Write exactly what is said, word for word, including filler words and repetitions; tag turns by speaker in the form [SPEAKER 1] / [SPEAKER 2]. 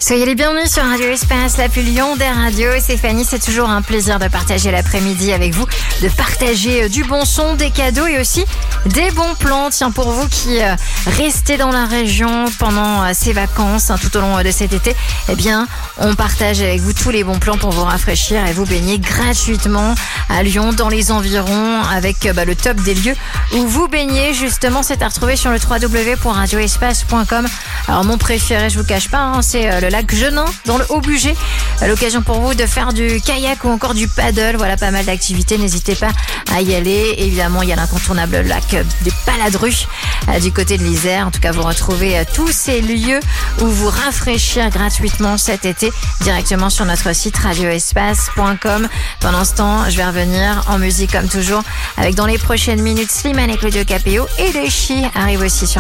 [SPEAKER 1] Soyez les bienvenus sur Radio Espace, la plus Lyon des radios. C'est Fanny, c'est toujours un plaisir de partager l'après-midi avec vous, de partager du bon son, des cadeaux et aussi des bons plans. Tiens, pour vous qui euh, restez dans la région pendant euh, ces vacances, hein, tout au long euh, de cet été, eh bien, on partage avec vous tous les bons plans pour vous rafraîchir et vous baigner gratuitement à Lyon, dans les environs, avec euh, bah, le top des lieux où vous baignez. Justement, c'est à retrouver sur le w w w point radio espace point com. Alors, mon préféré, je vous cache pas, hein, c'est euh, le lac Genin, dans le Haut-Bugey. L'occasion pour vous de faire du kayak ou encore du paddle. Voilà, pas mal d'activités. N'hésitez pas à y aller. Évidemment, il y a l'incontournable lac des Paladrues du côté de l'Isère. En tout cas, vous retrouvez tous ces lieux où vous rafraîchir gratuitement cet été directement sur notre site radio espace point com. Pendant ce temps, je vais revenir en musique comme toujours avec dans les prochaines minutes Slimane et Claudio Capéo et Deshi arrive aussi sur